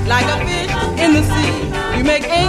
like a fish in the sea. You make angels